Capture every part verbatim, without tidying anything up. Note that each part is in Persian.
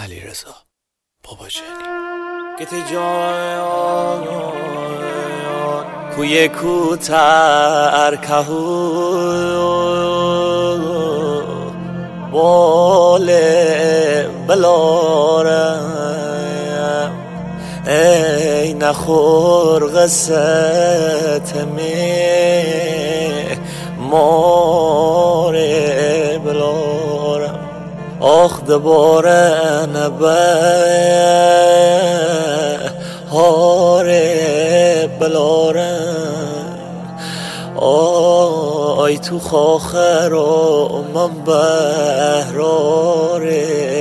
علیرضا باباجانی. گتی جان کوی کوتر کهو بال بلارم ای نخور قصه تمی مار بلارم آخ دباره نبه هار بلارم آی تو خاخر و من بهرار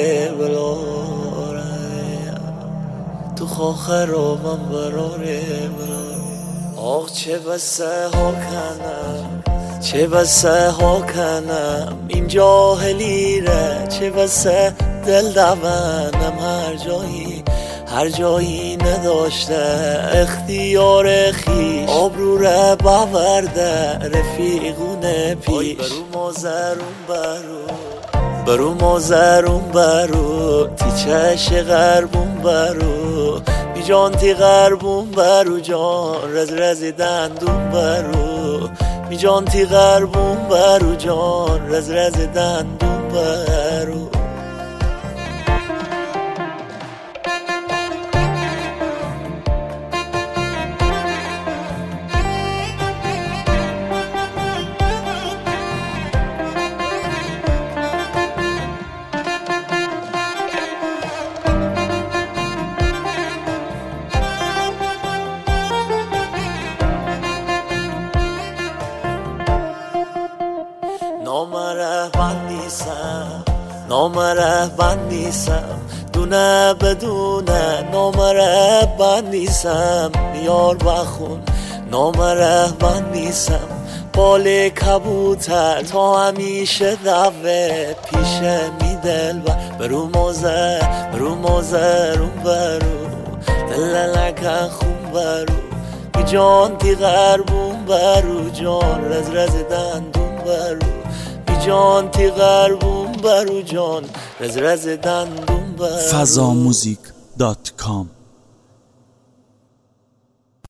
بلارم تو خاخر و من برار بلارم آخ چه بسه ها کنم چه بسه ها کنم این جاهلی ره چه بسه دل دوانم هر جایی هر جایی نداشته اختیار خیش آبرو ره باورده رفیقونه پیش برو مازرون برو برو مازرون برو تی چش غربون برو بی جان تی غربون برو جان رز رز دندون برو بی جان تی غربون برو جان رز رز دندون برو نامرهبن نیستم نامرهبن نیستم دونه بدونه نامرهبن نیستم یار بخون نامرهبن نیستم بال کبوتر تا همیشه دوه پیش می دل برو موزه برو موزه رو برو دللکن خون برو بی جان تی غربون برو جان رز رز دندون برو جان تی غربون برو جان رز رز دندون برو فضا موزیک دات کام